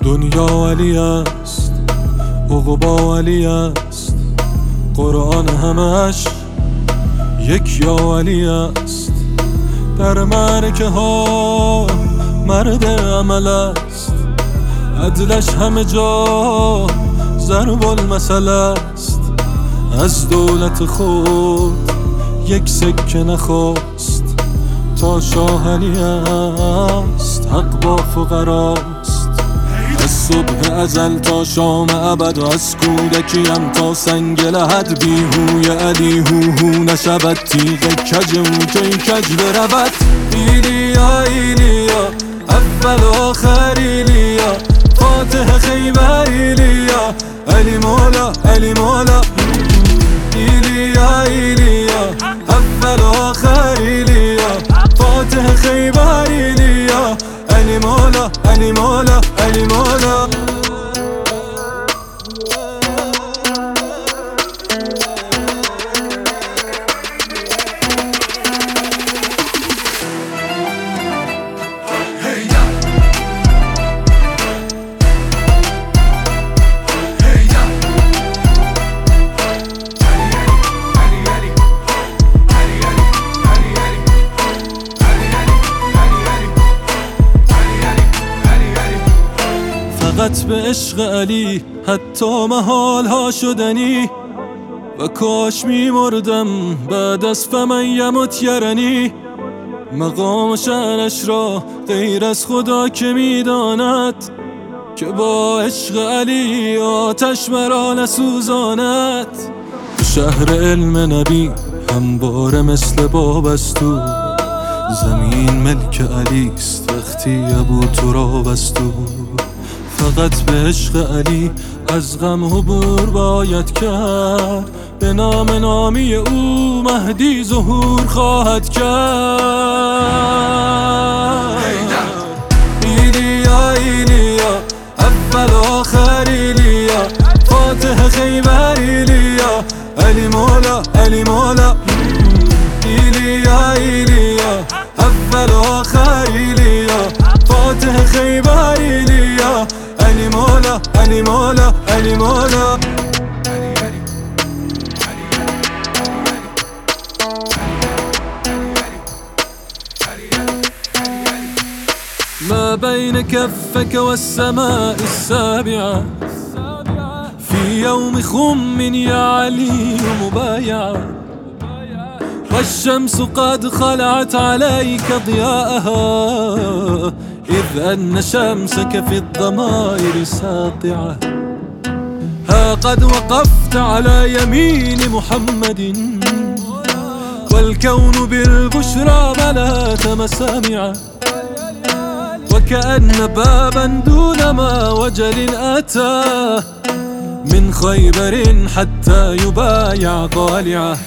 دنیا علی است، عقبا علی است، قرآن همش یک یا علی است. در معرکه ها مرد عمل است، عدلش همه جا ضرب المثل است. از دولت خود یک سکه نخواست، تا شاه علی است، حق با فقراست. از صبح ازل تا شام ابد و از کودکیم تا سنگ لحد، بیهوی علی هو نشود تیغ کج او کی کج برود. ایلیا ایلیا اول و آخر ایلیا، فاتح خیبر ایلیا، علی مولا علی مولا. ایلیا ایلیا اول و آخر ایلیا، فاتح خیبر ایلیا، علی مولا علی مولا علی مولا. فقط به عشق علی حتی محال ها شدنی، و کاش می مردم بعد از فمن یمت یرنی. مقام شأنش را غیر از خدا که می داند، که با عشق علی آتش مرا نسوزاند. شهر علم نبی همواره مثل بابستو، زمین ملک علیست وقتی ابو تراب است. فقط به عشق علی از غم عبور باید کرد، به نام نامی او مهدی ظهور خواهد کرد. ایلیا ایلیا اول و آخر ایلیا، فاتح خیبر ایلیا، علی مولا علی مولا. ایلیا ایلیا اول و آخر ایلیا، فاتح خیبر ایلیا، علی مولا علی مولا علی مولا. ما بين كفك والسماء السابعة، في يوم خم يا علي مبايعة، والشمس قد خلعت عليك ضياءها، إذ أن شمسك في الضمائر ساطعة. ها قد وقفت على يمين محمد، والكون بالبشرى ملأت مسامعه، وكأن بابا دون ما وجل أتى، من خيبر حتى يبايع ضالعه.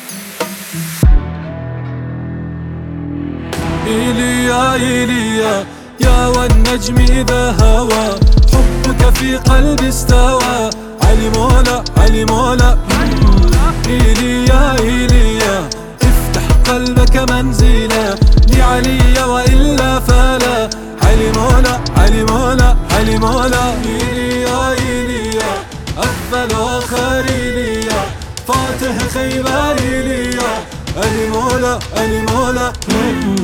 إيليا إيليا يا والنجم إذا هوى، حبك في قلبي استوى، علي مولا علي مولا. إيليا إيليا افتح قلبك منزلا لعلي وإلا فلا، علي مولا علي مولا علي مولا. إيليا إيليا أول وآخر إيليا، فاتح خيبر إيليا، علي مولا علي مولا.